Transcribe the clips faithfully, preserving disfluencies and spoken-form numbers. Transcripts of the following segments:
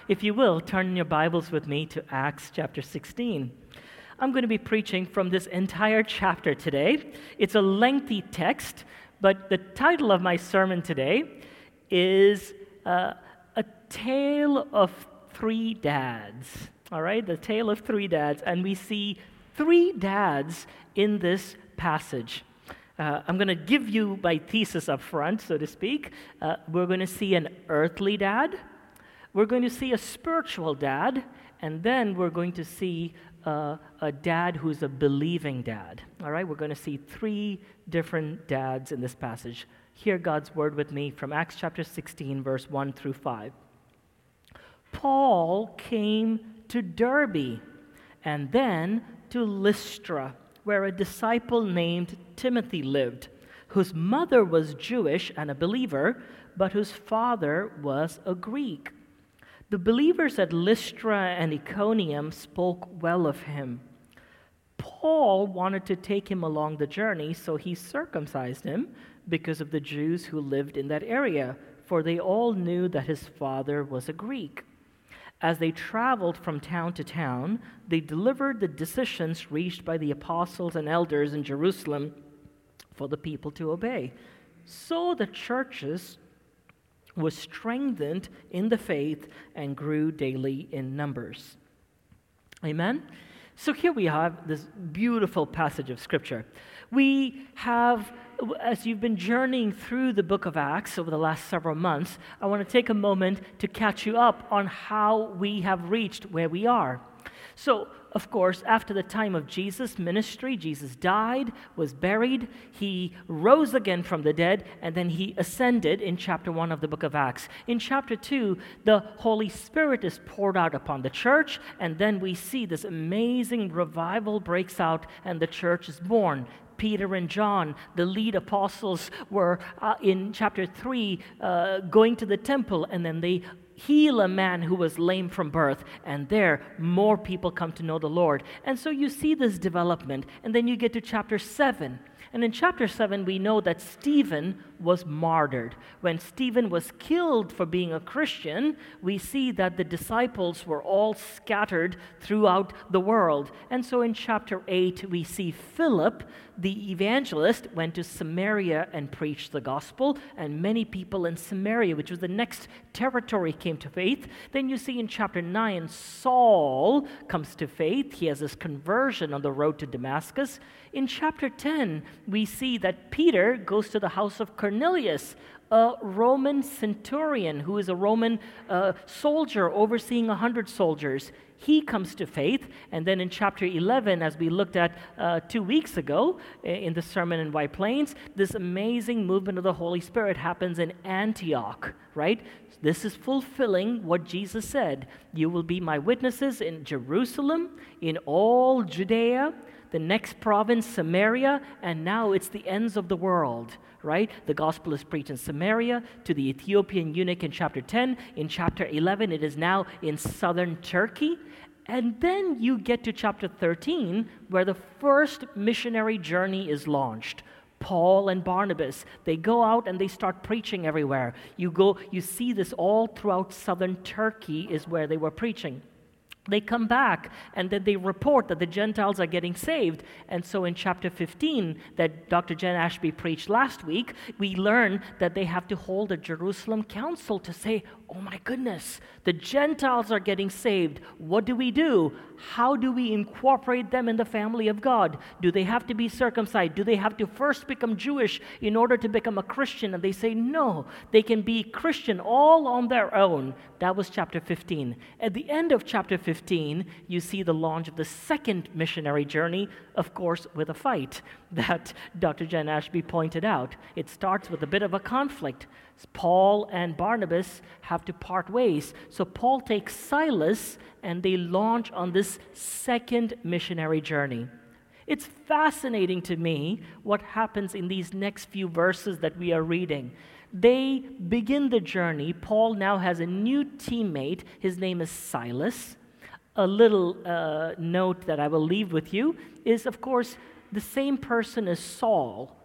If you will, turn in your Bibles with me to Acts chapter sixteen. I'm going to be preaching from this entire chapter today. It's a lengthy text, but the title of my sermon today is uh, A Tale of Three Dads. All right, the tale of three dads. And we see three dads in this passage. Uh, I'm going to give you my thesis up front, so to speak. Uh, we're going to see an earthly dad. We're going to see a spiritual dad. And then we're going to see uh, a dad who's a believing dad. All right, we're going to see three different dads in this passage. Hear God's word with me from Acts chapter sixteen, verse one through five. Paul came to Derbe and then to Lystra, where a disciple named Timothy lived, whose mother was Jewish and a believer, but whose father was a Greek. The believers at Lystra and Iconium spoke well of him. Paul wanted to take him along the journey, so he circumcised him because of the Jews who lived in that area, for they all knew that his father was a Greek. As they traveled from town to town, they delivered the decisions reached by the apostles and elders in Jerusalem for the people to obey. So the churches were strengthened in the faith and grew daily in numbers. Amen? So here we have this beautiful passage of Scripture. We have, as you've been journeying through the book of Acts over the last several months, I want to take a moment to catch you up on how we have reached where we are. So, of course, after the time of Jesus' ministry, Jesus died, was buried, he rose again from the dead, and then he ascended in chapter one of the book of Acts. In chapter two, the Holy Spirit is poured out upon the church, and then we see this amazing revival breaks out, and the church is born. Peter and John, the lead apostles, were uh, in chapter three uh, going to the temple, and then they heal a man who was lame from birth, and there more people come to know the Lord. And so you see this development, and then you get to chapter seven. And in chapter seven, we know that Stephen was martyred. When Stephen was killed for being a Christian, we see that the disciples were all scattered throughout the world. And so in chapter eight, we see Philip, the evangelist, went to Samaria and preached the gospel, and many people in Samaria, which was the next territory, came to faith. Then you see in chapter nine, Saul comes to faith. He has this conversion on the road to Damascus. In chapter ten, we see that Peter goes to the house of Cornelius, a Roman centurion who is a Roman uh, soldier overseeing a hundred soldiers. He comes to faith. And then in chapter eleven, as we looked at uh, two weeks ago in the sermon in White Plains, this amazing movement of the Holy Spirit happens in Antioch, right? This is fulfilling what Jesus said. You will be my witnesses in Jerusalem, in all Judea, the next province, Samaria, and now it's the ends of the world, right? The gospel is preached in Samaria to the Ethiopian eunuch in chapter ten. In chapter eleven, it is now in southern Turkey. And then you get to chapter thirteen, where the first missionary journey is launched. Paul and Barnabas, they go out and they start preaching everywhere. You go, you see this all throughout southern Turkey is where they were preaching. They come back, and then they report that the Gentiles are getting saved. And so in chapter fifteen, that Doctor Jen Ashby preached last week, we learn that they have to hold a Jerusalem council to say, oh my goodness, the Gentiles are getting saved. What do we do? How do we incorporate them in the family of God? Do they have to be circumcised? Do they have to first become Jewish in order to become a Christian? And they say, no, they can be Christian all on their own. That was chapter fifteen. At the end of chapter fifteen, you see the launch of the second missionary journey, of course, with a fight that Doctor Jen Ashby pointed out. It starts with a bit of a conflict. Paul and Barnabas have to part ways. So Paul takes Silas and they launch on this second missionary journey. It's fascinating to me what happens in these next few verses that we are reading. They begin the journey. Paul now has a new teammate. His name is Silas. A little uh, note that I will leave with you is, of course, the same person as Saul.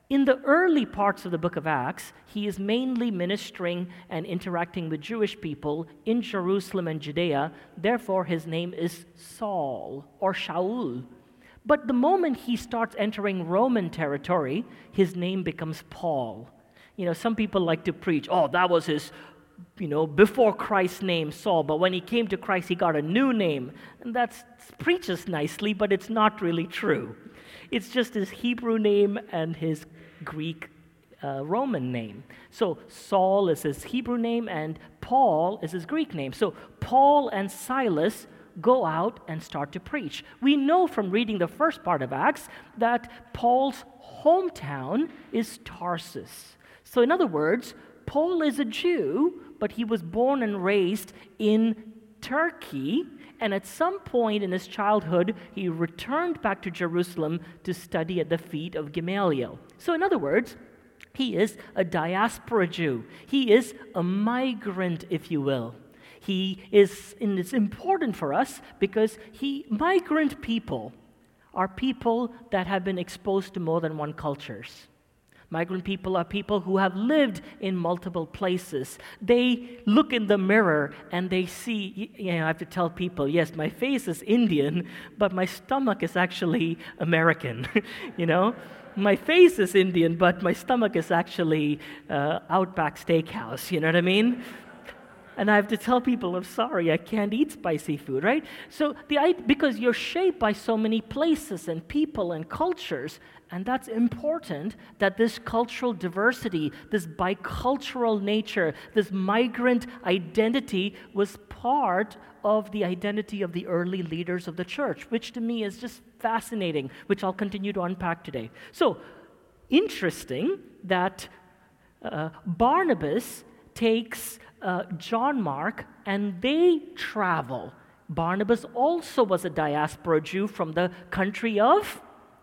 In the early parts of the book of Acts, he is mainly ministering and interacting with Jewish people in Jerusalem and Judea. Therefore, his name is Saul or Shaul. But the moment he starts entering Roman territory, his name becomes Paul. You know, some people like to preach, oh, that was his, you know, before Christ's name, Saul, but when he came to Christ, he got a new name. And that preaches nicely, but it's not really true. It's just his Hebrew name and his Greek uh, Roman name. So Saul is his Hebrew name and Paul is his Greek name. So Paul and Silas go out and start to preach. We know from reading the first part of Acts that Paul's hometown is Tarsus. So in other words, Paul is a Jew, but he was born and raised in Turkey, and at some point in his childhood, he returned back to Jerusalem to study at the feet of Gamaliel. So in other words, he is a diaspora Jew. He is a migrant, if you will. He is, and it's important for us because he, migrant people are people that have been exposed to more than one cultures. Migrant people are people who have lived in multiple places. They look in the mirror and they see, you know, I have to tell people, yes, my face is Indian, but my stomach is actually American, you know? My face is Indian, but my stomach is actually uh, Outback Steakhouse, you know what I mean? And I have to tell people, I'm sorry, I can't eat spicy food, right? So the because you're shaped by so many places and people and cultures, and that's important that this cultural diversity, this bicultural nature, this migrant identity was part of the identity of the early leaders of the church, which to me is just fascinating, which I'll continue to unpack today. So, interesting that uh, Barnabas takes uh, John Mark and they travel. Barnabas also was a diaspora Jew from the country of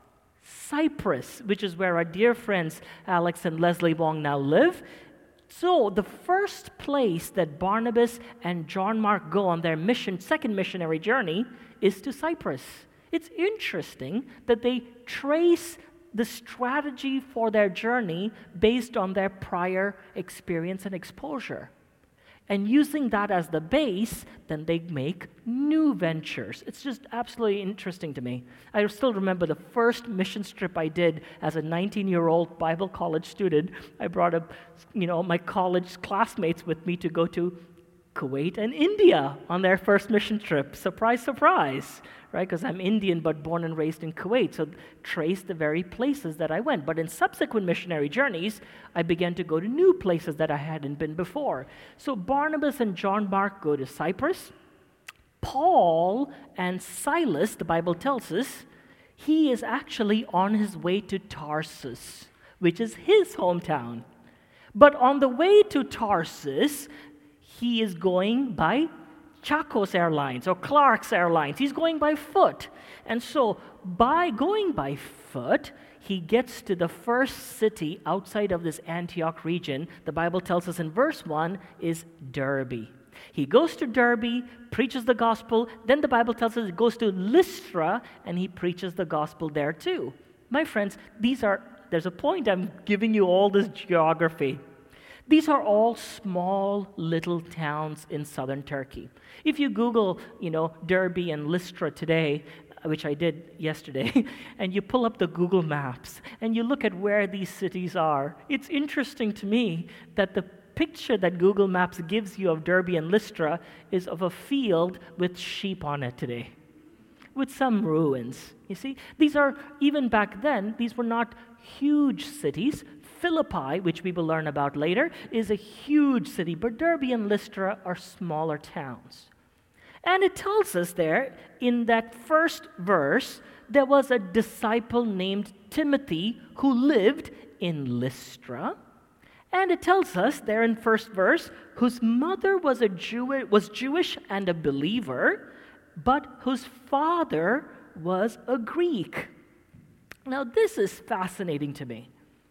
Cyprus, which is where our dear friends Alex and Leslie Wong now live. So the first place that Barnabas and John Mark go on their mission, second missionary journey, is to Cyprus. It's interesting that they trace the strategy for their journey based on their prior experience and exposure. And using that as the base, then they make new ventures. It's just absolutely interesting to me. I still remember the first mission trip I did as a nineteen-year-old Bible college student. I brought up, you know, my college classmates with me to go to Kuwait and India on their first mission trip. Surprise, surprise, right? Because I'm Indian but born and raised in Kuwait, so trace the very places that I went. But in subsequent missionary journeys, I began to go to new places that I hadn't been before. So Barnabas and John Mark go to Cyprus. Paul and Silas, the Bible tells us, he is actually on his way to Tarsus, which is his hometown. But on the way to Tarsus, he is going by Chacos Airlines or Clark's Airlines. He's going by foot. And so by going by foot, he gets to the first city outside of this Antioch region, the Bible tells us in verse one, is Derbe. He goes to Derbe, preaches the gospel, then the Bible tells us he goes to Lystra, and he preaches the gospel there too. My friends, these are, there's a point I'm giving you all this geography. These are all small little towns in southern Turkey. If you Google, you know, Derbe and Lystra today, which I did yesterday, and you pull up the Google Maps and you look at where these cities are, it's interesting to me that the picture that Google Maps gives you of Derbe and Lystra is of a field with sheep on it today, with some ruins. You see, these are, even back then, these were not huge cities. Philippi, which we will learn about later, is a huge city, but Derbe and Lystra are smaller towns. And it tells us there, in that first verse, there was a disciple named Timothy who lived in Lystra. And it tells us there in first verse, whose mother was a Jew, was Jewish and a believer, but whose father was a Greek. Now, this is fascinating to me.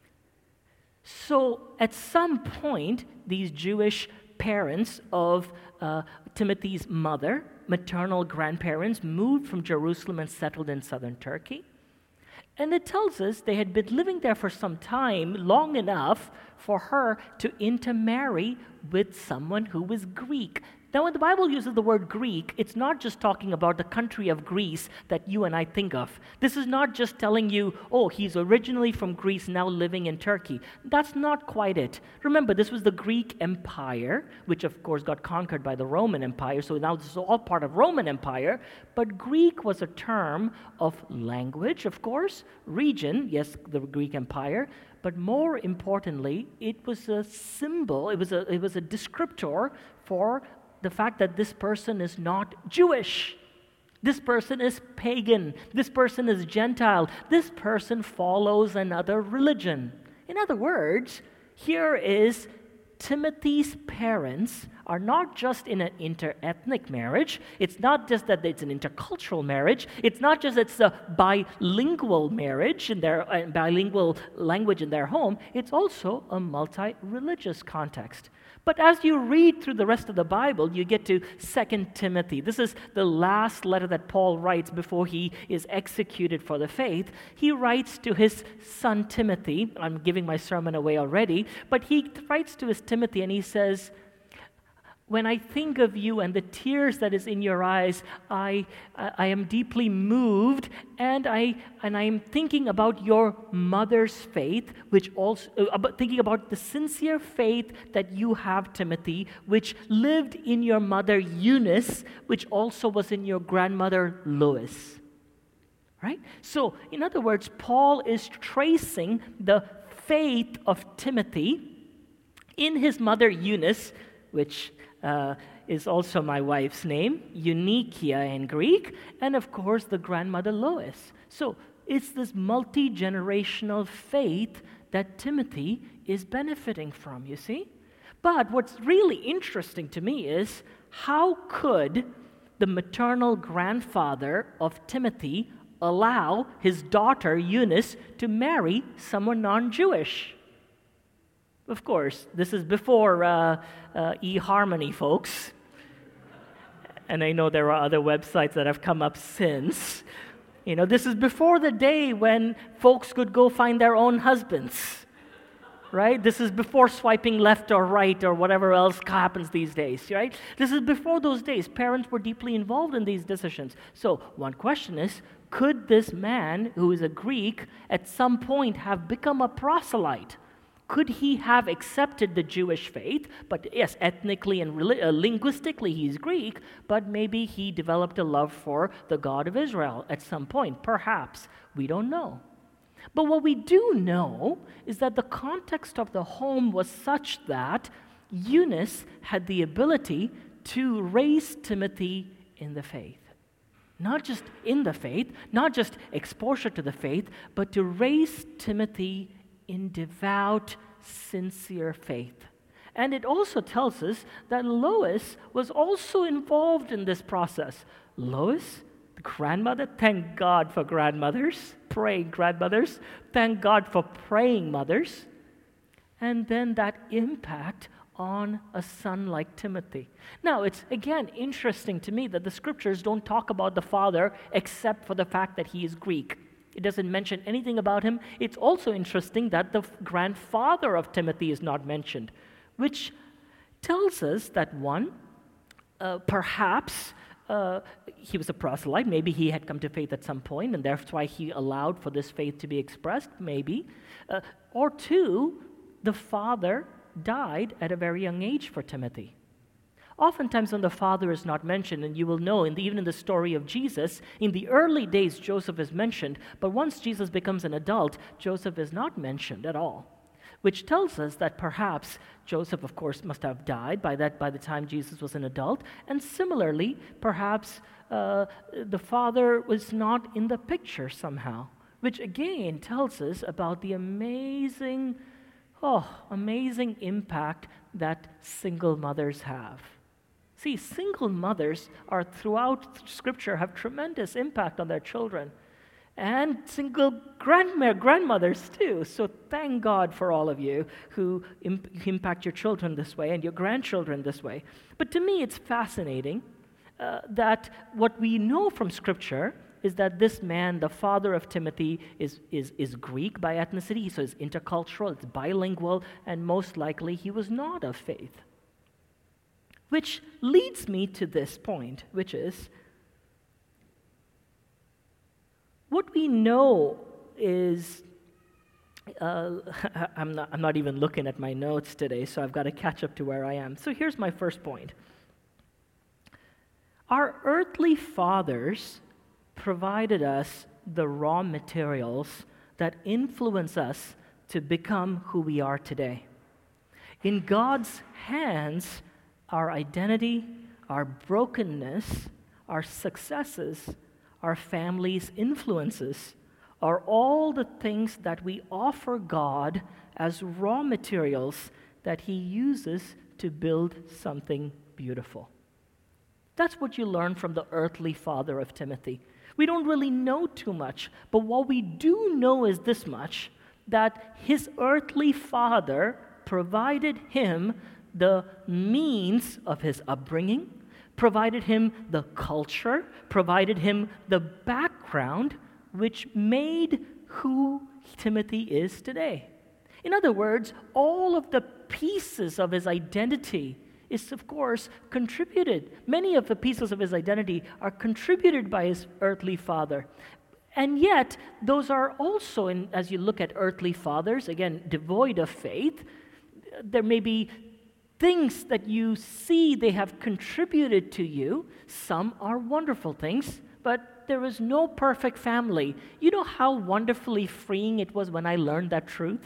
So, at some point, these Jewish parents of uh, Timothy's mother, maternal grandparents, moved from Jerusalem and settled in southern Turkey. And it tells us they had been living there for some time, long enough for her to intermarry with someone who was Greek. Now, when the Bible uses the word Greek, it's not just talking about the country of Greece that you and I think of. This is not just telling you, oh, he's originally from Greece, now living in Turkey. That's not quite it. Remember, this was the Greek Empire, which of course got conquered by the Roman Empire, so now this is all part of Roman Empire. But Greek was a term of language, of course, region, yes, the Greek Empire, but more importantly, it was a symbol, it was a, it was a descriptor for the fact that this person is not Jewish. This person is pagan. This person is Gentile. This person follows another religion. In other words, here is Timothy's parents are not just in an inter-ethnic marriage. It's not just that it's an intercultural marriage. It's not just it's a bilingual marriage in their uh, bilingual language in their home. It's also a multi-religious context. But as you read through the rest of the Bible, you get to Second Timothy. This is the last letter that Paul writes before he is executed for the faith. He writes to his son Timothy. I'm giving my sermon away already. But he writes to his Timothy and he says, when I think of you and the tears that is in your eyes, I, I am deeply moved, and I and I am thinking about your mother's faith, which also uh, about thinking about the sincere faith that you have, Timothy, which lived in your mother Eunice, which also was in your grandmother Lois. Right? So, in other words, Paul is tracing the faith of Timothy in his mother Eunice, which Uh, is also my wife's name, Eunikia in Greek, and of course the grandmother Lois. So it's this multi-generational faith that Timothy is benefiting from, you see? But what's really interesting to me is how could the maternal grandfather of Timothy allow his daughter Eunice to marry someone non-Jewish? Of course, this is before uh, uh, eHarmony, folks. And I know there are other websites that have come up since. You know, this is before the day when folks could go find their own husbands, right? This is before swiping left or right or whatever else happens these days, right? This is before those days. Parents were deeply involved in these decisions. So one question is, could this man, who is a Greek, at some point have become a proselyte? Could he have accepted the Jewish faith? But yes, ethnically and uh, linguistically he's Greek, but maybe he developed a love for the God of Israel at some point. Perhaps. We don't know. But what we do know is that the context of the home was such that Eunice had the ability to raise Timothy in the faith. Not just in the faith, not just exposure to the faith, but to raise Timothy in devout, sincere faith. And it also tells us that Lois was also involved in this process. Lois, the grandmother, thank God for grandmothers, praying grandmothers, thank God for praying mothers. And then that impact on a son like Timothy. Now, it's again interesting to me that the scriptures don't talk about the father except for the fact that he is Greek. It doesn't mention anything about him. It's also interesting that the grandfather of Timothy is not mentioned, which tells us that one, uh, perhaps uh, he was a proselyte. Maybe he had come to faith at some point, and that's why he allowed for this faith to be expressed, maybe. Uh, or two, the father died at a very young age for Timothy. Oftentimes when the father is not mentioned, and you will know in the, even in the story of Jesus, in the early days Joseph is mentioned, but once Jesus becomes an adult, Joseph is not mentioned at all, which tells us that perhaps Joseph, of course, must have died by that by the time Jesus was an adult, and similarly, perhaps uh, the father was not in the picture somehow, which again tells us about the amazing, oh, amazing impact that single mothers have. See, single mothers are throughout Scripture have tremendous impact on their children. And single grandma, grandmothers too. So thank God for all of you who imp- impact your children this way and your grandchildren this way. But to me it's fascinating uh, that what we know from Scripture is that this man, the father of Timothy, is, is, is Greek by ethnicity, so it's intercultural, it's bilingual, and most likely he was not of faith. Which leads me to this point, which is, what we know is, uh, I'm not, I'm not even looking at my notes today, so I've got to catch up to where I am. So here's my first point. Our earthly fathers provided us the raw materials that influence us to become who we are today. In God's hands, our identity, our brokenness, our successes, our family's influences are all the things that we offer God as raw materials that He uses to build something beautiful. That's what you learn from the earthly father of Timothy. We don't really know too much, but what we do know is this much, that his earthly father provided him the means of his upbringing, provided him the culture, provided him the background, which made who Timothy is today. In other words, all of the pieces of his identity is, of course, contributed. Many of the pieces of his identity are contributed by his earthly father. And yet, those are also, in, as you look at earthly fathers, again, devoid of faith, there may be things that you see they have contributed to you. Some are wonderful things, but there is no perfect family. You know how wonderfully freeing it was when I learned that truth?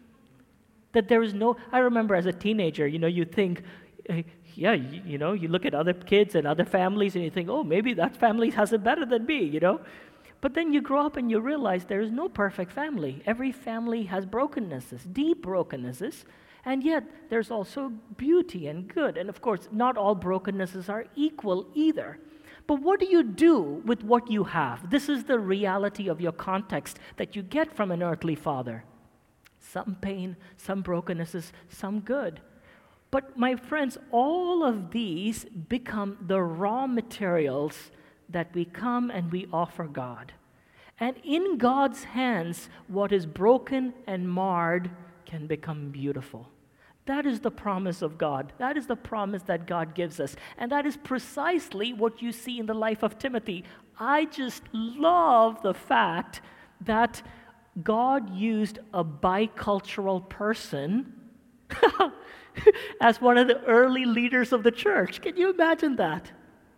That there is no, I remember as a teenager, you know, you think, yeah, you, you know, you look at other kids and other families and you think, oh, maybe that family has it better than me, you know. But then you grow up and you realize there is no perfect family. Every family has brokennesses, deep brokennesses, and yet there's also beauty and good. And of course, not all brokennesses are equal either. But what do you do with what you have? This is the reality of your context that you get from an earthly father. Some pain, some brokennesses, some good. But my friends, all of these become the raw materials that we come and we offer God. And in God's hands, what is broken and marred can become beautiful. That is the promise of God. That is the promise that God gives us. And that is precisely what you see in the life of Timothy. I just love the fact that God used a bicultural person as one of the early leaders of the church. Can you imagine that?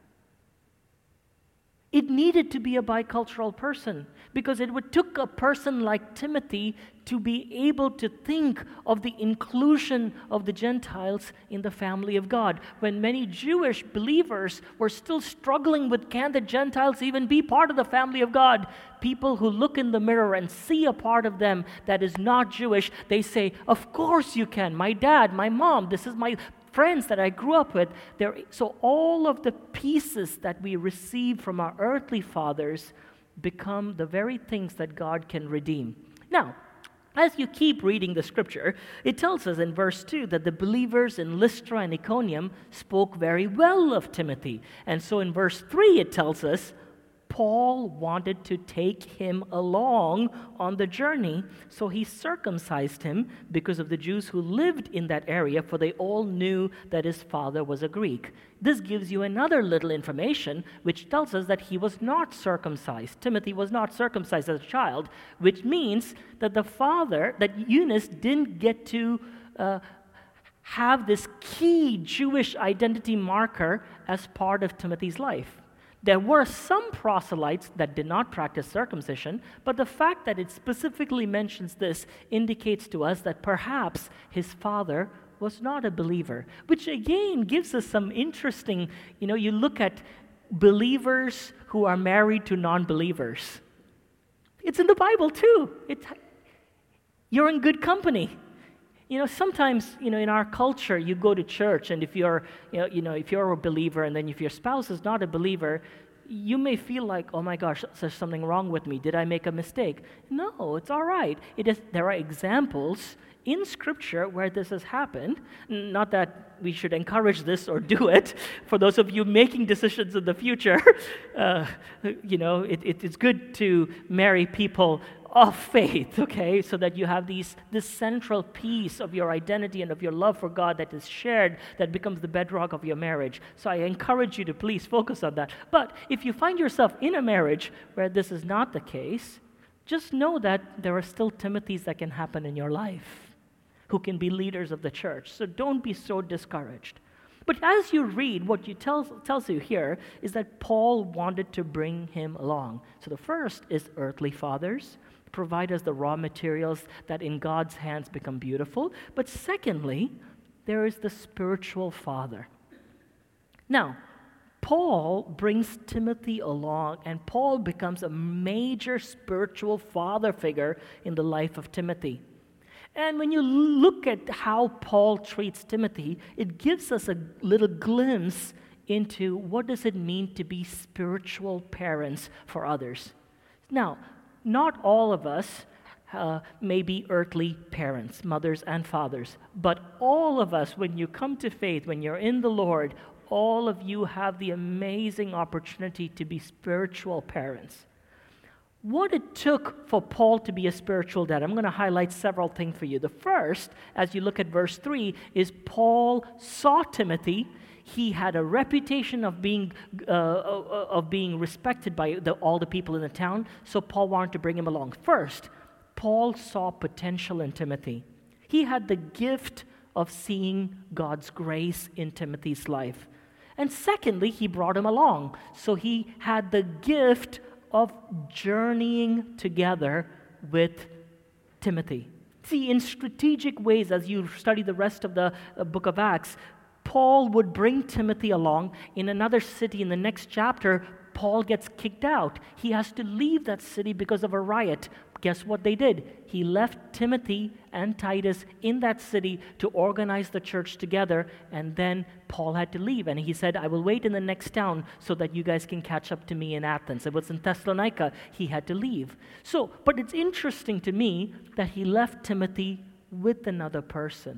It needed to be a bicultural person because it would took a person like Timothy to be able to think of the inclusion of the Gentiles in the family of God. When many Jewish believers were still struggling with, can the Gentiles even be part of the family of God? People who look in the mirror and see a part of them that is not Jewish, they say, of course you can. My dad, my mom, this is my friends that I grew up with. There, so all of the pieces that we receive from our earthly fathers become the very things that God can redeem. Now, as you keep reading the scripture, it tells us in verse two that the believers in Lystra and Iconium spoke very well of Timothy. And so in verse three it tells us Paul wanted to take him along on the journey, so he circumcised him because of the Jews who lived in that area, for they all knew that his father was a Greek. This gives you another little information which tells us that he was not circumcised. Timothy was not circumcised as a child, which means that the father, that Eunice didn't get to uh, have this key Jewish identity marker as part of Timothy's life. There were some proselytes that did not practice circumcision, but the fact that it specifically mentions this indicates to us that perhaps his father was not a believer, which again gives us some interesting, you know, you look at believers who are married to non-believers. It's in the Bible too. It's, you're in good company. You know, sometimes, you know, in our culture, you go to church, and if you're, you know, you know, if you're a believer, and then if your spouse is not a believer, you may feel like, oh my gosh, there's something wrong with me. Did I make a mistake? No, it's all right. It is, there are examples in Scripture where this has happened, not that we should encourage this or do it, for those of you making decisions in the future, uh, you know, it, it, it's good to marry people of faith, okay, so that you have these this central piece of your identity and of your love for God that is shared, that becomes the bedrock of your marriage. So I encourage you to please focus on that. But if you find yourself in a marriage where this is not the case, just know that there are still Timothys that can happen in your life who can be leaders of the church. So don't be so discouraged. But as you read, what you tells tells you here is that Paul wanted to bring him along. So the first is earthly fathers, provide us the raw materials that in God's hands become beautiful. But secondly, there is the spiritual father. Now, Paul brings Timothy along, and Paul becomes a major spiritual father figure in the life of Timothy. And when you look at how Paul treats Timothy, it gives us a little glimpse into what does it mean to be spiritual parents for others. Now, not all of us uh, may be earthly parents, mothers and fathers, but all of us, when you come to faith, when you're in the Lord, all of you have the amazing opportunity to be spiritual parents. What it took for Paul to be a spiritual dad, I'm going to highlight several things for you. The first, as you look at verse three, is Paul saw Timothy. He had a reputation of being uh, of being respected by the, all the people in the town, so Paul wanted to bring him along. First, Paul saw potential in Timothy. He had the gift of seeing God's grace in Timothy's life. And secondly, he brought him along. So he had the gift of journeying together with Timothy. See, in strategic ways, as you study the rest of the uh, book of Acts, Paul would bring Timothy along. In another city, in the next chapter, Paul gets kicked out. He has to leave that city because of a riot. Guess what they did? He left Timothy and Titus in that city to organize the church together, and then Paul had to leave. And he said, I will wait in the next town so that you guys can catch up to me in Athens. It was in Thessalonica. He had to leave. So, but it's interesting to me that he left Timothy with another person.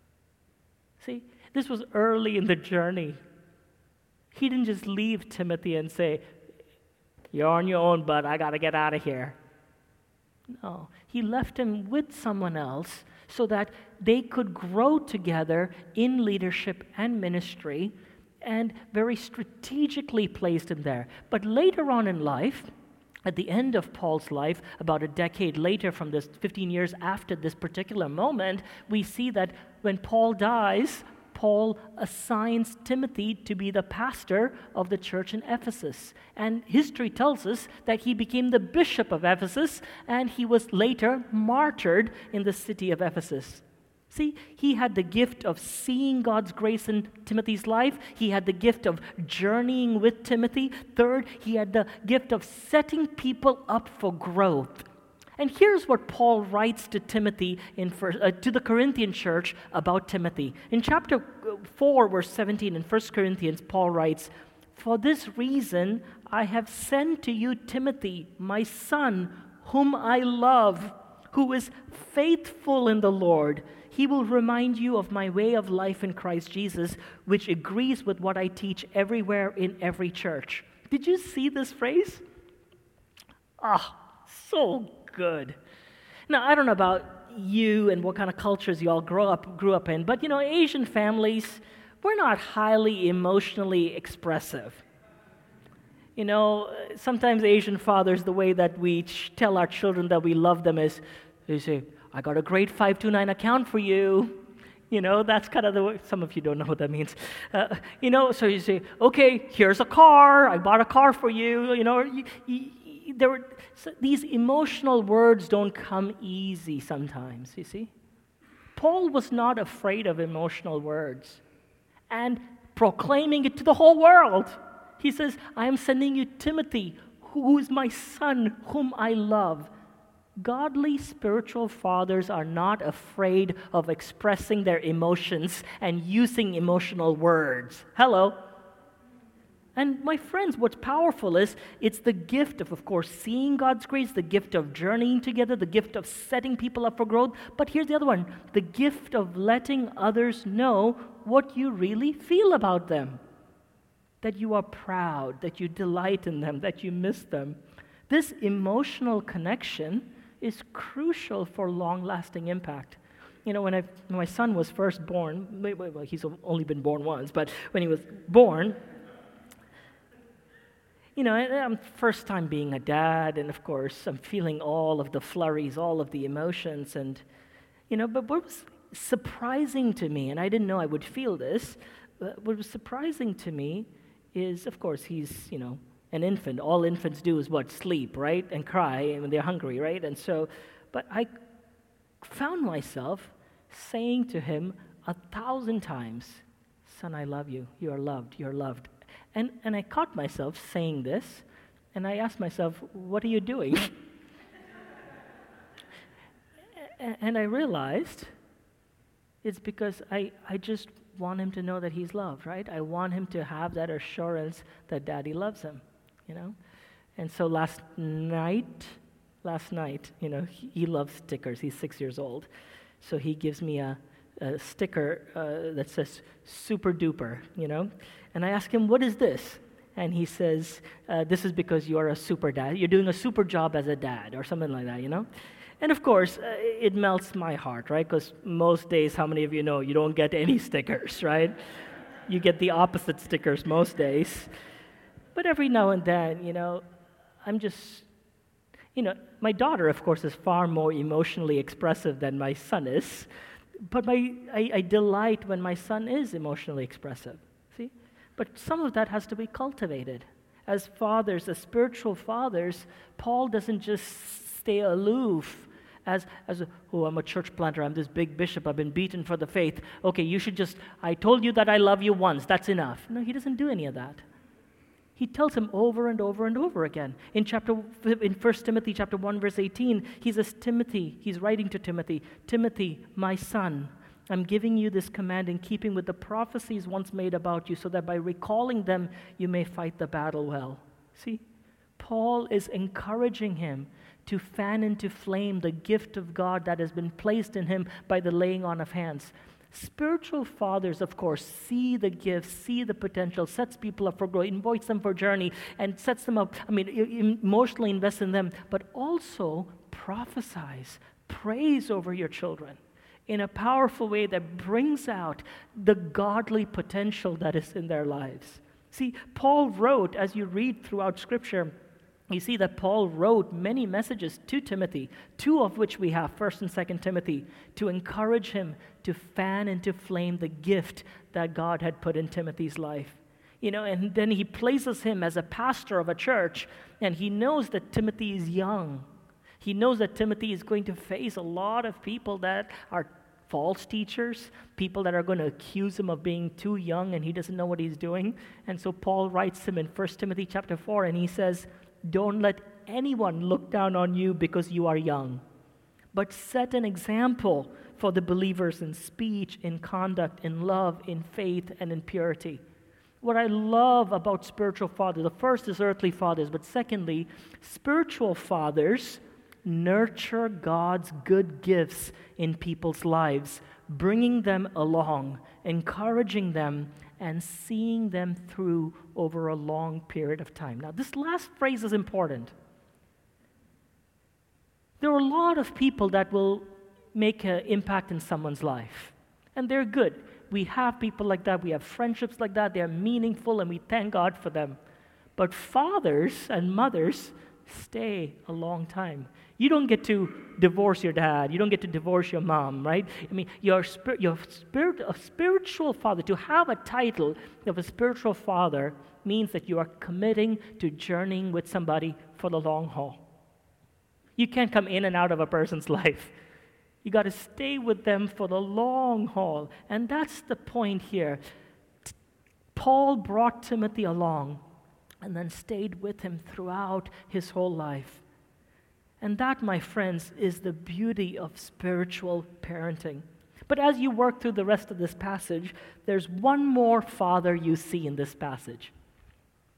See, this was early in the journey. He didn't just leave Timothy and say, you're on your own, bud, I got to get out of here. No, he left him with someone else so that they could grow together in leadership and ministry, and very strategically placed him there. But later on in life, at the end of Paul's life, about a decade later from this, fifteen years after this particular moment, we see that when Paul dies, Paul assigns Timothy to be the pastor of the church in Ephesus. And history tells us that he became the bishop of Ephesus, and he was later martyred in the city of Ephesus. See, he had the gift of seeing God's grace in Timothy's life. He had the gift of journeying with Timothy. Third, he had the gift of setting people up for growth. And here's what Paul writes to Timothy in first, uh, to the Corinthian church about Timothy. In chapter four, verse seventeen in First Corinthians, Paul writes, "For this reason I have sent to you Timothy, my son, whom I love, who is faithful in the Lord. He will remind you of my way of life in Christ Jesus, which agrees with what I teach everywhere in every church." Did you see this phrase? Ah, so good. Now, I don't know about you and what kind of cultures you all grow up grew up in, but you know, Asian families, we're not highly emotionally expressive. You know, sometimes Asian fathers, the way that we ch- tell our children that we love them is, they say, I got a great five two nine account for you. You know, that's kind of the way, some of you don't know what that means. Uh, you know, so you say, okay, here's a car, I bought a car for you. You know, you, you, there were, so these emotional words don't come easy sometimes, you see. Paul was not afraid of emotional words and proclaiming it to the whole world. He says, I am sending you Timothy, who is my son, whom I love. Godly spiritual fathers are not afraid of expressing their emotions and using emotional words. Hello. And my friends, what's powerful is it's the gift of, of course, seeing God's grace, the gift of journeying together, the gift of setting people up for growth. But here's the other one, the gift of letting others know what you really feel about them. That you are proud, that you delight in them, that you miss them. This emotional connection is crucial for long-lasting impact. You know, when, I, when my son was first born, well, he's only been born once, but when he was born, you know, I'm first time being a dad, and of course, I'm feeling all of the flurries, all of the emotions, and, you know, but what was surprising to me, and I didn't know I would feel this, but what was surprising to me is, of course, he's, you know, an infant. All infants do is what? Sleep, right? And cry when they're hungry, right? And so, but I found myself saying to him a thousand times, son, I love you. You are loved. You are loved. And and I caught myself saying this, and I asked myself, what are you doing? And I realized it's because I, I just want him to know that he's loved, right? I want him to have that assurance that Daddy loves him, you know? And so last night, last night, you know, he, he loves stickers. He's six years old. So he gives me a, a sticker uh, that says super duper, you know? And I ask him, what is this? And he says, uh, this is because you are a super dad. You're doing a super job as a dad, or something like that, you know? And of course, uh, it melts my heart, right? Because most days, how many of you know, you don't get any stickers, right? You get the opposite stickers most days. But every now and then, you know, I'm just, you know, my daughter, of course, is far more emotionally expressive than my son is. But my, I, I delight when my son is emotionally expressive, see? But some of that has to be cultivated. As fathers, as spiritual fathers, Paul doesn't just stay aloof as, as a, oh, I'm a church planter, I'm this big bishop, I've been beaten for the faith. Okay, you should just, I told you that I love you once, that's enough. No, he doesn't do any of that. He tells him over and over and over again. In chapter, in First Timothy chapter one, verse eighteen, he says, Timothy, he's writing to Timothy, Timothy, my son, I'm giving you this command in keeping with the prophecies once made about you, so that by recalling them, you may fight the battle well. See, Paul is encouraging him to fan into flame the gift of God that has been placed in him by the laying on of hands. Spiritual fathers, of course, see the gifts, see the potential, sets people up for growth, invites them for journey, and sets them up, I mean, emotionally invest in them, but also prophesies, prays over your children in a powerful way that brings out the godly potential that is in their lives. See, Paul wrote, as you read throughout Scripture, you see that Paul wrote many messages to Timothy, two of which we have, First and Second Timothy, to encourage him to fan into flame the gift that God had put in Timothy's life. You know, and then he places him as a pastor of a church, and he knows that Timothy is young. He knows that Timothy is going to face a lot of people that are false teachers, people that are going to accuse him of being too young and he doesn't know what he's doing. And so Paul writes him in First Timothy chapter four, and he says, don't let anyone look down on you because you are young, but set an example for the believers in speech, in conduct, in love, in faith, and in purity. What I love about spiritual fathers, the first is earthly fathers, but secondly, spiritual fathers nurture God's good gifts in people's lives, bringing them along, encouraging them, and seeing them through over a long period of time. Now, this last phrase is important. There are a lot of people that will make an impact in someone's life, and they're good. We have people like that. We have friendships like that. They're meaningful, and we thank God for them. But fathers and mothers stay a long time. You don't get to divorce your dad. You don't get to divorce your mom, right? I mean, your spirit, your spirit, a spiritual father, to have a title of a spiritual father means that you are committing to journeying with somebody for the long haul. You can't come in and out of a person's life. You got to stay with them for the long haul. And that's the point here. T- Paul brought Timothy along and then stayed with him throughout his whole life. And that, my friends, is the beauty of spiritual parenting. But as you work through the rest of this passage, there's one more father you see in this passage.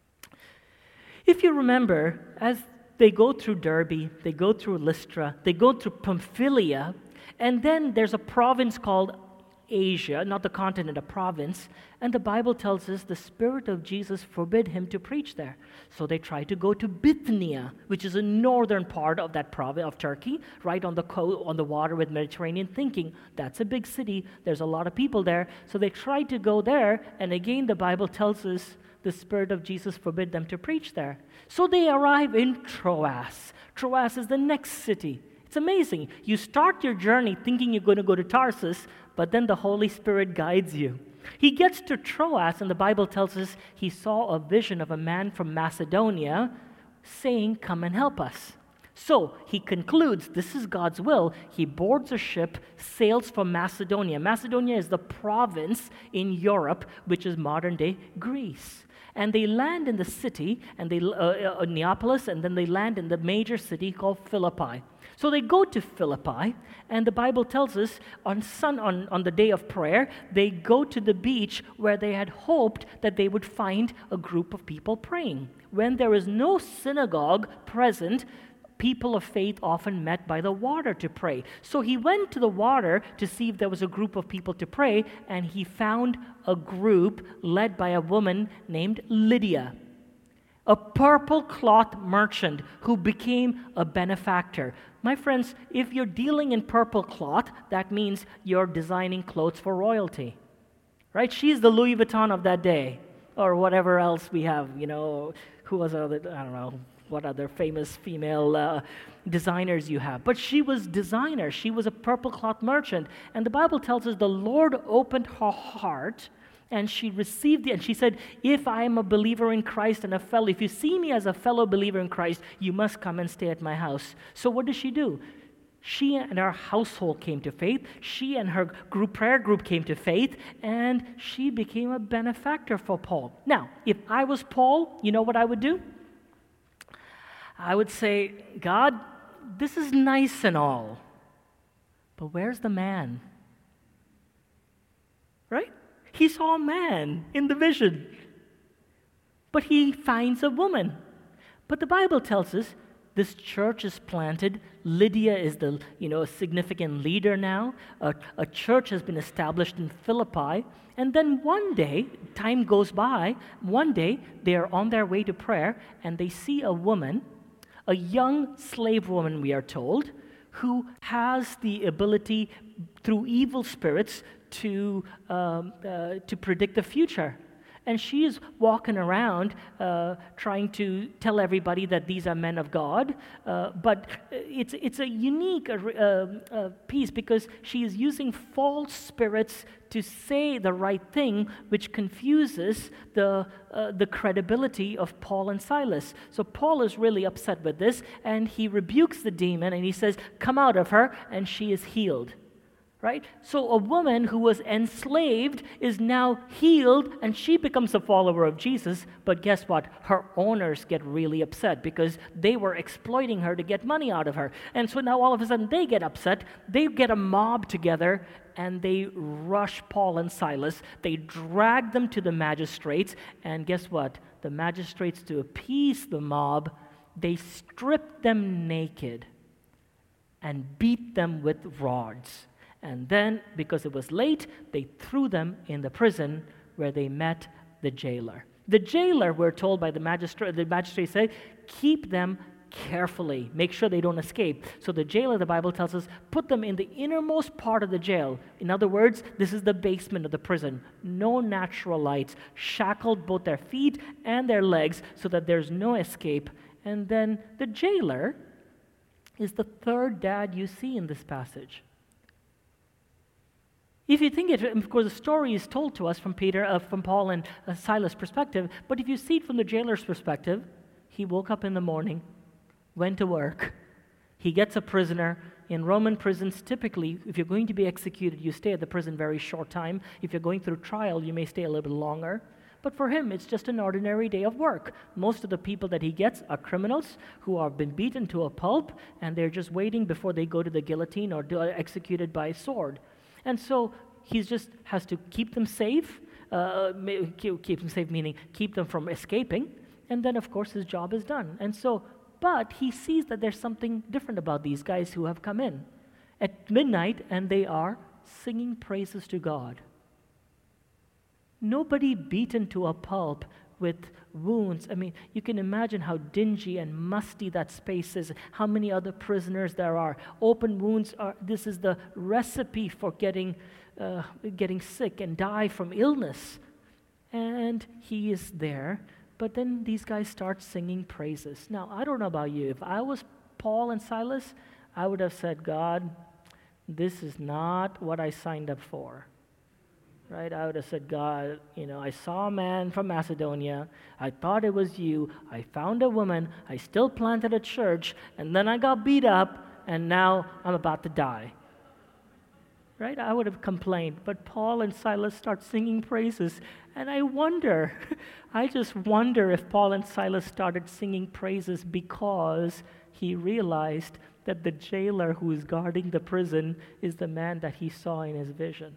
If you remember, as they go through Derbe, they go through Lystra, they go through Pamphylia, and then there's a province called Asia, not the continent, a province, and the Bible tells us the Spirit of Jesus forbid him to preach there. So they tried to go to Bithynia, which is a northern part of that province of Turkey, right on the co- on the water with Mediterranean, thinking that's a big city, there's a lot of people there. So they tried to go there, and again the Bible tells us the Spirit of Jesus forbid them to preach there. So they arrive in Troas. Troas is the next city. It's amazing. You start your journey thinking you're going to go to Tarsus, but then the Holy Spirit guides you. He gets to Troas, and the Bible tells us he saw a vision of a man from Macedonia saying, "Come and help us." So he concludes this is God's will. He boards a ship, sails from Macedonia. Macedonia is the province in Europe, which is modern-day Greece. And they land in the city, and they uh, uh, Neapolis, and then they land in the major city called Philippi. So they go to Philippi, and the Bible tells us on, sun, on, on the day of prayer, they go to the beach where they had hoped that they would find a group of people praying. When there is no synagogue present, people of faith often met by the water to pray. So he went to the water to see if there was a group of people to pray, and he found a group led by a woman named Lydia, a purple cloth merchant who became a benefactor. My friends, if you're dealing in purple cloth, that means you're designing clothes for royalty, right? She's the Louis Vuitton of that day, or whatever else we have, you know, who was other, I don't know, what other famous female uh, designers you have. But she was designer. She was a purple cloth merchant. And the Bible tells us the Lord opened her heart, and she received it. And she said, if I am a believer in Christ and a fellow, if you see me as a fellow believer in Christ, you must come and stay at my house. So what does she do? She and her household came to faith. She and her group prayer group came to faith, and she became a benefactor for Paul. Now, if I was Paul, you know what I would do? I would say, God, this is nice and all, but where's the man? Right? He saw a man in the vision, but he finds a woman. But the Bible tells us this church is planted. Lydia is the, you know, a significant leader now. A, a church has been established in Philippi. And then one day, time goes by, one day they are on their way to prayer, and they see a woman, a young slave woman, we are told, who has the ability through evil spirits to um, uh, to predict the future. And she is walking around uh, trying to tell everybody that these are men of God. Uh, but it's it's a unique uh, uh, piece because she is using false spirits to say the right thing, which confuses the uh, the credibility of Paul and Silas. So Paul is really upset with this, and he rebukes the demon, and he says, "Come out of her," and she is healed. Right? So a woman who was enslaved is now healed, and she becomes a follower of Jesus. But guess what? Her owners get really upset because they were exploiting her to get money out of her. And so now all of a sudden they get upset. They get a mob together, and they rush Paul and Silas. They drag them to the magistrates. And guess what? The magistrates, to appease the mob, they strip them naked and beat them with rods. And then, because it was late, they threw them in the prison where they met the jailer. The jailer, we're told by the magistrate, the magistrate said, keep them carefully. Make sure they don't escape. So the jailer, the Bible tells us, put them in the innermost part of the jail. In other words, this is the basement of the prison. No natural lights. Shackled both their feet and their legs so that there's no escape. And then the jailer is the third dad you see in this passage. If you think it, of course, the story is told to us from Peter, uh, from Paul and uh, Silas' perspective, but if you see it from the jailer's perspective, he woke up in the morning, went to work, he gets a prisoner. In Roman prisons, typically, if you're going to be executed, you stay at the prison very short time. If you're going through trial, you may stay a little bit longer. But for him, it's just an ordinary day of work. Most of the people that he gets are criminals who have been beaten to a pulp, and they're just waiting before they go to the guillotine or do, executed by sword. And so he just has to keep them safe, uh, keep them safe meaning keep them from escaping, and then, of course, his job is done. And so, but he sees that there's something different about these guys who have come in at midnight, and they are singing praises to God. Nobody beaten to a pulp with wounds. I mean, you can imagine how dingy and musty that space is, how many other prisoners there are. Open wounds are, this is the recipe for getting, uh, getting sick and die from illness. And he is there, but then these guys start singing praises. Now, I don't know about you. If I was Paul and Silas, I would have said, God, this is not what I signed up for. Right? I would have said, God, you know, I saw a man from Macedonia. I thought it was you. I found a woman. I still planted a church. And then I got beat up, and now I'm about to die. Right? I would have complained. But Paul and Silas start singing praises. And I wonder, I just wonder if Paul and Silas started singing praises because he realized that the jailer who is guarding the prison is the man that he saw in his vision.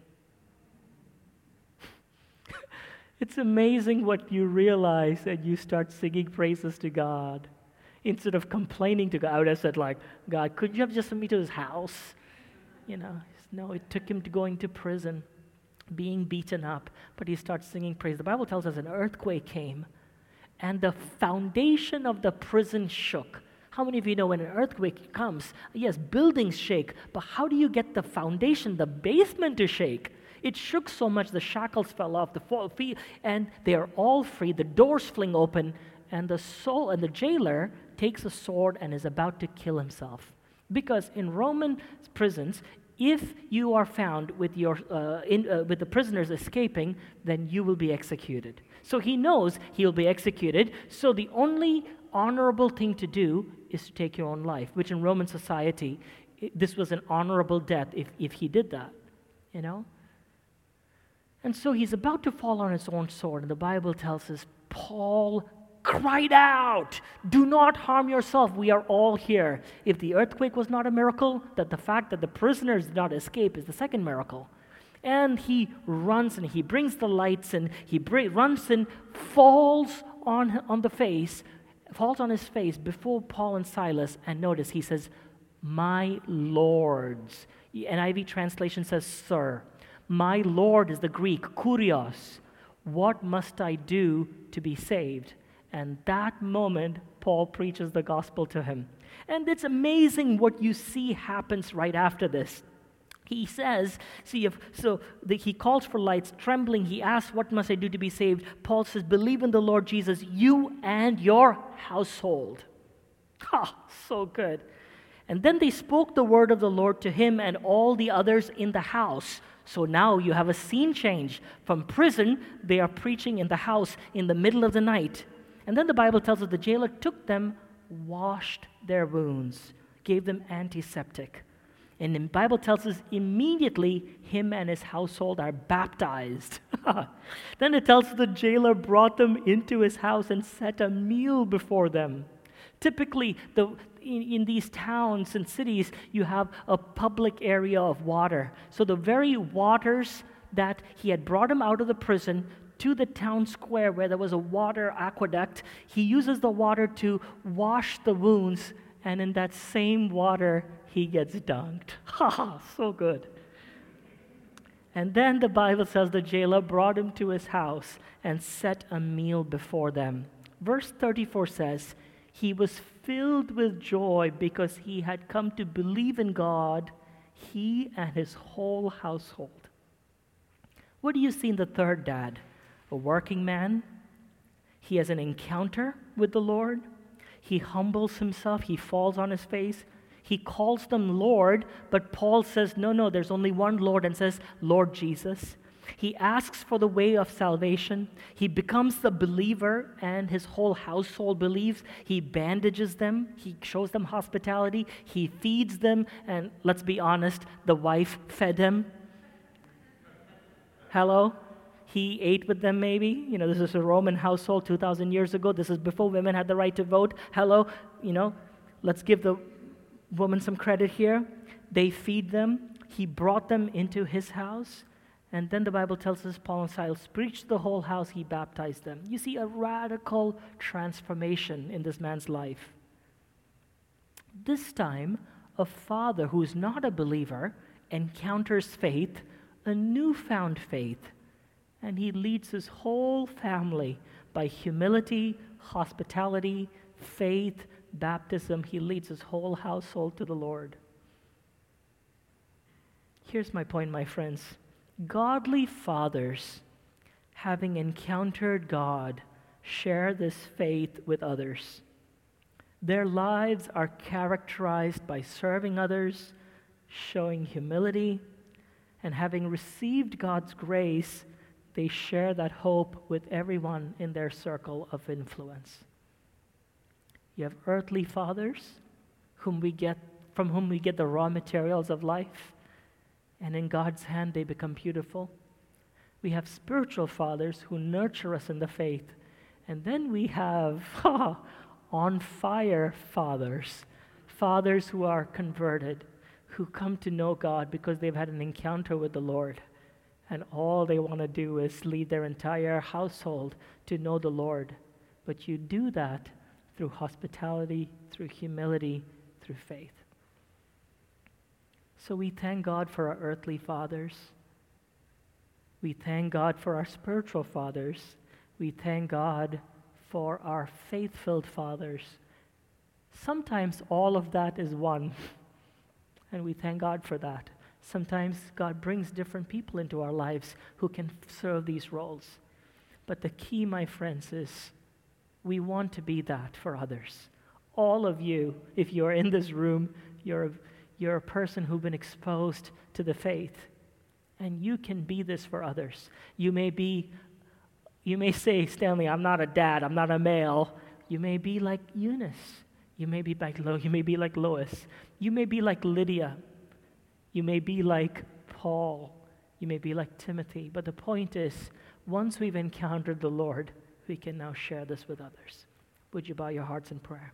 It's amazing what you realize and you start singing praises to God. Instead of complaining to God, I would have said like, God, could you have just sent me to his house? You know, no, it took him to going to prison, being beaten up, but he starts singing praise. The Bible tells us an earthquake came, and the foundation of the prison shook. How many of you know when an earthquake comes, yes, buildings shake, but how do you get the foundation, the basement to shake? It shook so much the shackles fell off the feet, and they are all free. The doors fling open, and the soul and the jailer takes a sword and is about to kill himself. Because in Roman prisons, if you are found with your uh, in, uh, with the prisoners escaping, then you will be executed. So he knows he will be executed. So the only honorable thing to do is to take your own life, which in Roman society, it, this was an honorable death if if he did that, you know. And so he's about to fall on his own sword, and the Bible tells us, Paul cried out, do not harm yourself, we are all here. If the earthquake was not a miracle, that the fact that the prisoners did not escape is the second miracle. And he runs and he brings the lights and he br- runs and falls on, on the face, falls on his face before Paul and Silas, and notice he says, my lords. N I V translation says, sir. My Lord is the Greek, kurios. What must I do to be saved? And that moment, Paul preaches the gospel to him. And it's amazing what you see happens right after this. He says, see, if, so the, he calls for lights, trembling. He asks, what must I do to be saved? Paul says, believe in the Lord Jesus, you and your household. Ha, so good. And then they spoke the word of the Lord to him and all the others in the house. So now you have a scene change. From prison, they are preaching in the house in the middle of the night. And then the Bible tells us the jailer took them, washed their wounds, gave them antiseptic. And the Bible tells us immediately him and his household are baptized. Then it tells us the jailer brought them into his house and set a meal before them. Typically, the, in, in these towns and cities, you have a public area of water. So the very waters that he had brought him out of the prison to the town square where there was a water aqueduct, he uses the water to wash the wounds, and in that same water, he gets dunked. Ha ha, so good. And then the Bible says the jailer brought him to his house and set a meal before them. Verse thirty-four says, he was filled with joy because he had come to believe in God, he and his whole household. What do you see in the third dad? A working man. He has an encounter with the Lord. He humbles himself. He falls on his face. He calls them Lord, but Paul says, no, no, there's only one Lord, and says, Lord Jesus. He asks for the way of salvation. He becomes the believer, and his whole household believes. He bandages them. He shows them hospitality. He feeds them, and let's be honest, the wife fed him. Hello? He ate with them maybe. You know, this is a Roman household two thousand years ago. This is before women had the right to vote. Hello? You know, let's give the woman some credit here. They feed them. He brought them into his house. And then the Bible tells us Paul and Silas preached the whole house, he baptized them. You see a radical transformation in this man's life. This time, a father who is not a believer encounters faith, a newfound faith, and he leads his whole family by humility, hospitality, faith, baptism. He leads his whole household to the Lord. Here's my point, my friends. Godly fathers, having encountered God, share this faith with others. Their lives are characterized by serving others, showing humility, and having received God's grace, they share that hope with everyone in their circle of influence. You have earthly fathers whom we get, from whom we get the raw materials of life, and in God's hand they become beautiful. We have spiritual fathers who nurture us in the faith, and then we have on fire fathers, fathers who are converted, who come to know God because they've had an encounter with the Lord, and all they want to do is lead their entire household to know the Lord. But you do that through hospitality, through humility, through faith. So we thank God for our earthly fathers. We thank God for our spiritual fathers. We thank God for our faith-filled fathers. Sometimes all of that is one, and we thank God for that. Sometimes God brings different people into our lives who can serve these roles. But the key, my friends, is we want to be that for others. All of you, if you're in this room, you're, you're a person who's been exposed to the faith, and you can be this for others. You may be, you may say, Stanley, I'm not a dad, I'm not a male. You may be like Eunice. You may be like Lo, you may be like Lois. You may be like Lydia. You may be like Paul. You may be like Timothy. But the point is, once we've encountered the Lord, we can now share this with others. Would you bow your hearts in prayer?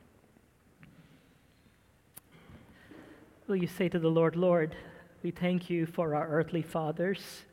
Will you say to the Lord, Lord, we thank you for our earthly fathers.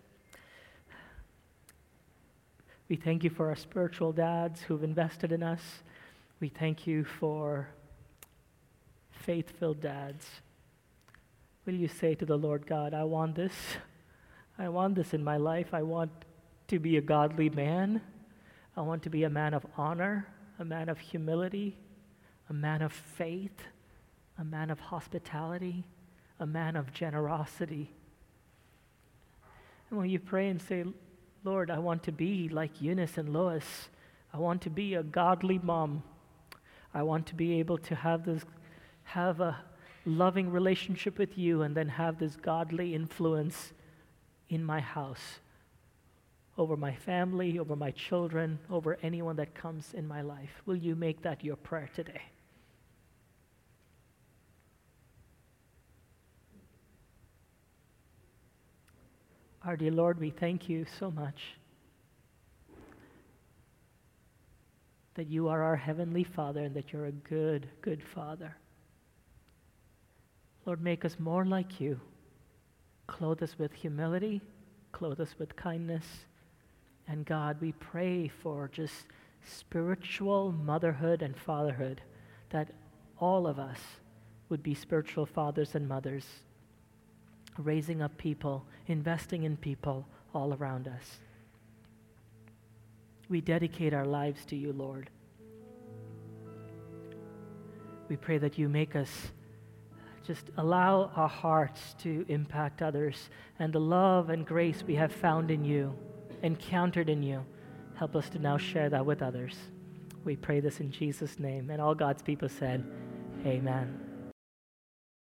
We thank you for our spiritual dads who've invested in us. We thank you for faith-filled dads. Will you say to the Lord God, I want this. I want this in my life. I want to be a godly man. I want to be a man of honor, a man of humility, a man of faith, a man of hospitality, a man of generosity. And when you pray and say, Lord, I want to be like Eunice and Lois. I want to be a godly mom. I want to be able to have this, have a loving relationship with you, and then have this godly influence in my house, over my family, over my children, over anyone that comes in my life. Will you make that your prayer today? Our dear Lord, we thank you so much that you are our heavenly Father and that you're a good, good Father. Lord, make us more like you. Clothe us with humility, clothe us with kindness. And God, we pray for just spiritual motherhood and fatherhood, that all of us would be spiritual fathers and mothers, raising up people, investing in people all around us. We dedicate our lives to you, Lord. We pray that you make us just allow our hearts to impact others, and the love and grace we have found in you, encountered in you, help us to now share that with others. We pray this in Jesus' name. And all God's people said, amen.